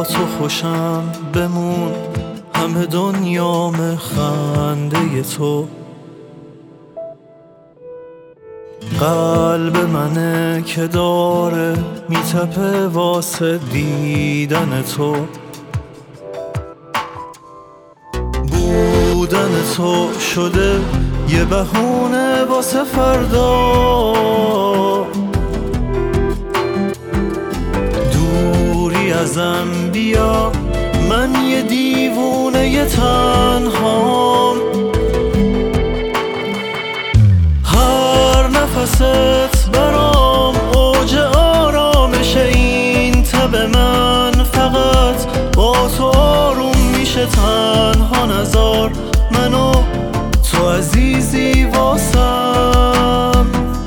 با تو خوشم بمون، همه دنیام خنده تو. قلب منه که داره میتپه واسه دیدن تو. بودن تو شده یه بهونه واسه فردا. دوری ازم بیا، من یه دیوونه یه تنهام. هر نفست برام اوج آرامش این تب من، فقط با تو آروم میشه. تنها نذار منو، تو عزیزی واسم.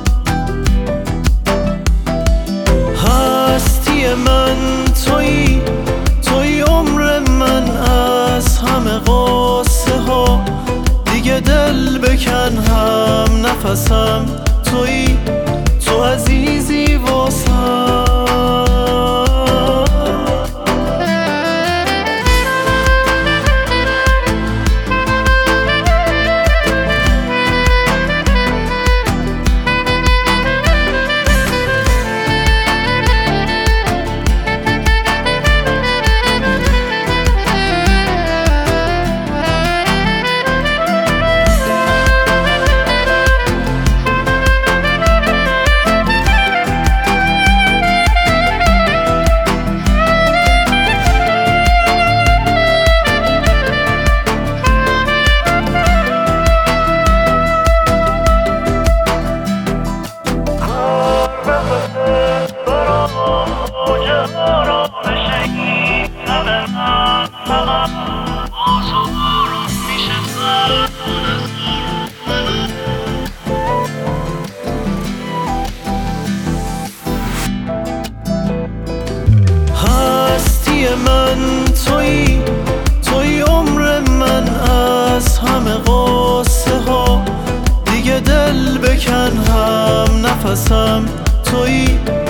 هستی من تویی، تویی عمر من. از همه قصه ها دیگه دل بکن هم نفسم. تویی، تو عزیزی واسم. هستی من تویی، تویی عمر من. از همه قصه ها دیگه دل بکن هم نفسم. تویی